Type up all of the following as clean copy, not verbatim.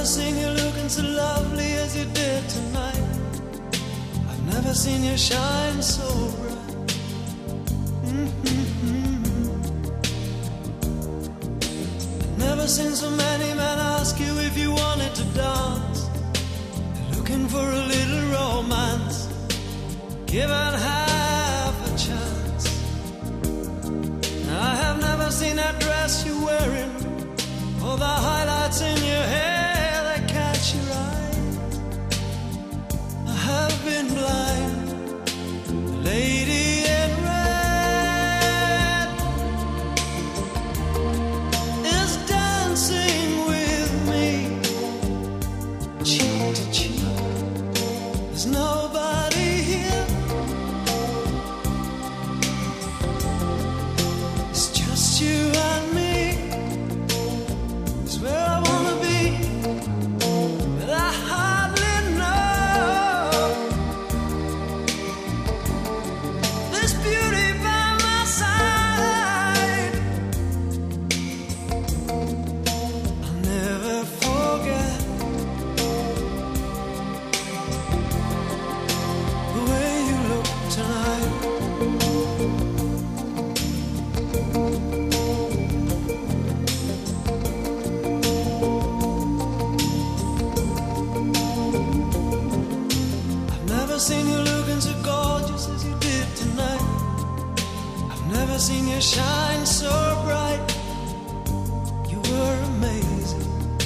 never seen you looking so lovely as you did tonight. I've never seen you shine so bright. I've never seen so many men ask you if you wanted to dance. They're looking for a little romance, given half a chance. I have never seen that dress you're wearing, or the highlights in your hair that catch your eye. I have been blind. The lady in red is dancing with me, cheek to cheek. There's nobody here. It's just you and me. It's where I wanna be, but I hardly know. This beauty by my side, I'll never forget the way you look tonight. I've never seen you looking so gorgeous as you did tonight. I've never seen you shine so bright. You were amazing.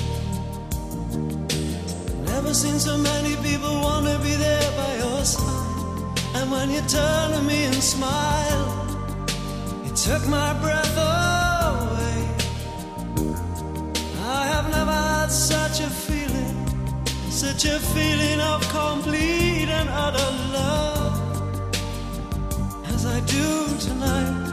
Never seen so many people want to be there by your side. And when you turn to me and smile, it took my breath away. I have never had such a feeling, such a feeling of complete and utter love as I do tonight.